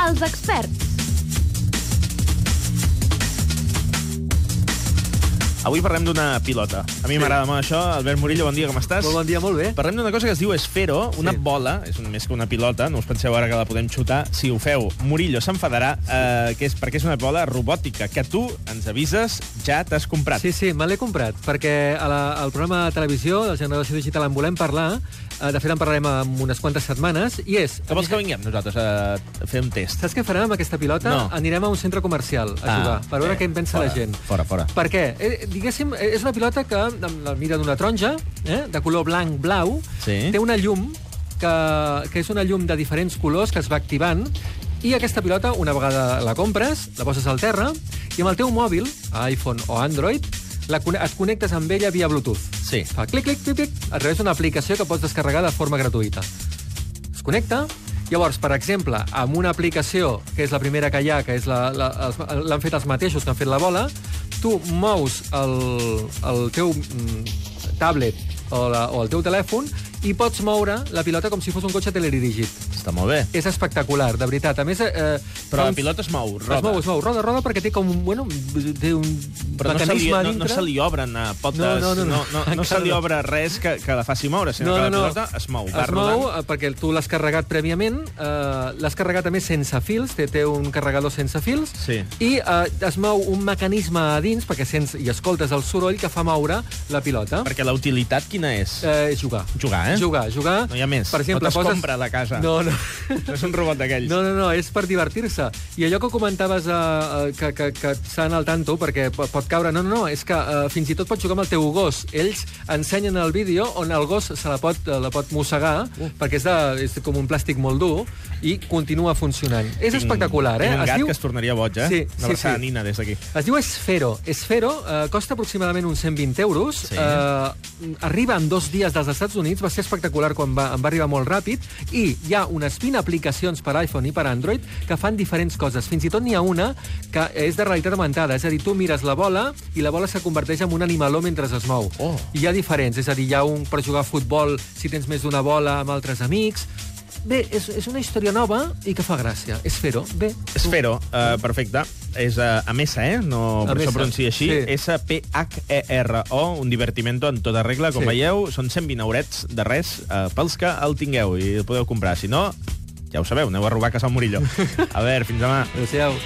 Els experts. Avui parlem d'una pilota. A mi m'agrada molt això. Albert Murillo, bon dia, com estàs? Molt bon dia, molt bé. Parlem d'una cosa que es diu esfero, una bola, és més que una pilota, no us penseu ara que la podem xutar. Si ho feu, Murillo s'enfadarà, perquè és una bola robòtica, que tu ens avises, ja t'has comprat. Sí, me l'he comprat, perquè al programa de televisió de Generació Digital en volem parlar, de fet en parlarem en unes quantes setmanes, i és... Que vols que vinguem nosaltres a fer un test? Saps què farem amb aquesta pilota? No. Anirem a un centre comercial a jugar, per veure què en pensa la gent. Fora. Per què? Diguéssim, és una pilota que la mira d'una taronja, de color blanc-blau, Sí. té una llum que és una llum de diferents colors que es va activant, i aquesta pilota, una vegada la compres, la poses al terra, i amb el teu mòbil, iPhone o Android, et connectes amb ella via Bluetooth. Sí. Fa clic, clic, clic, clic, a través d'una aplicació que pots descarregar de forma gratuïta. Es connecta. Llavors, per exemple, amb una aplicació, que és la primera que hi ha, que és l'han fet els mateixos que han fet la bola, tu mous el teu tablet o el teu telèfon i pots moure la pilota com si fos un cotxe teledirigit. Està molt bé. És espectacular, de veritat. A més... Però la pilota es mou, roda. Es mou, roda, perquè té com té un Però mecanisme dintre. no se li obren potes, no se li obre res que la faci moure, sinó que la pilota es mou, va rodant. Es mou perquè tu l'has carregat prèviament, l'has carregat a més sense fils, té un carregador sense fils, Sí. i es mou un mecanisme a dins, perquè sents i escoltes el soroll que fa moure la pilota. Perquè la utilitat quina és? És jugar. Jugar, eh? Jugar. No hi ha més. Per exemple, no t'es compra de casa. No. No és un robot d'aquells. No, és per divertir-se. I allò que comentaves que estan al tanto, perquè pot caure... No, és que fins i tot pots jugar amb el teu gos. Ells ensenyen el vídeo on el gos se la pot mossegar, perquè és com un plàstic molt dur, i continua funcionant. És espectacular, eh? Tinc un gat que es tornaria boig, eh? Sí. Una abraçada Nina des d'aquí. Es diu Esfero. Esfero costa aproximadament uns 120 euros. Sí. Arriba en 2 dies dels Estats Units. Va ser espectacular quan em va arribar molt ràpid. I hi ha unes 20 aplicacions per iPhone i per Android que fan diferents coses. Fins i tot n'hi ha una que és de realitat augmentada. És a dir, tu mires la bola i la bola se converteix en un animaló mentre es mou. Oh. I hi ha diferents. És a dir, hi ha un per jugar a futbol si tens més d'una bola amb altres amics. Bé, és una història nova i que fa gràcia. Esfero, bé. Esfero, perfecte. És amb S, No, per això pronuncia així. Sí. S-P-H-E-R-O, un divertimento en tota regla. Com veieu, són 120 eurets de res pels que el tingueu i el podeu comprar. Si no, ja ho sabeu, aneu a robar a casa al Murillo. A veure, fins demà. Adéu-siau.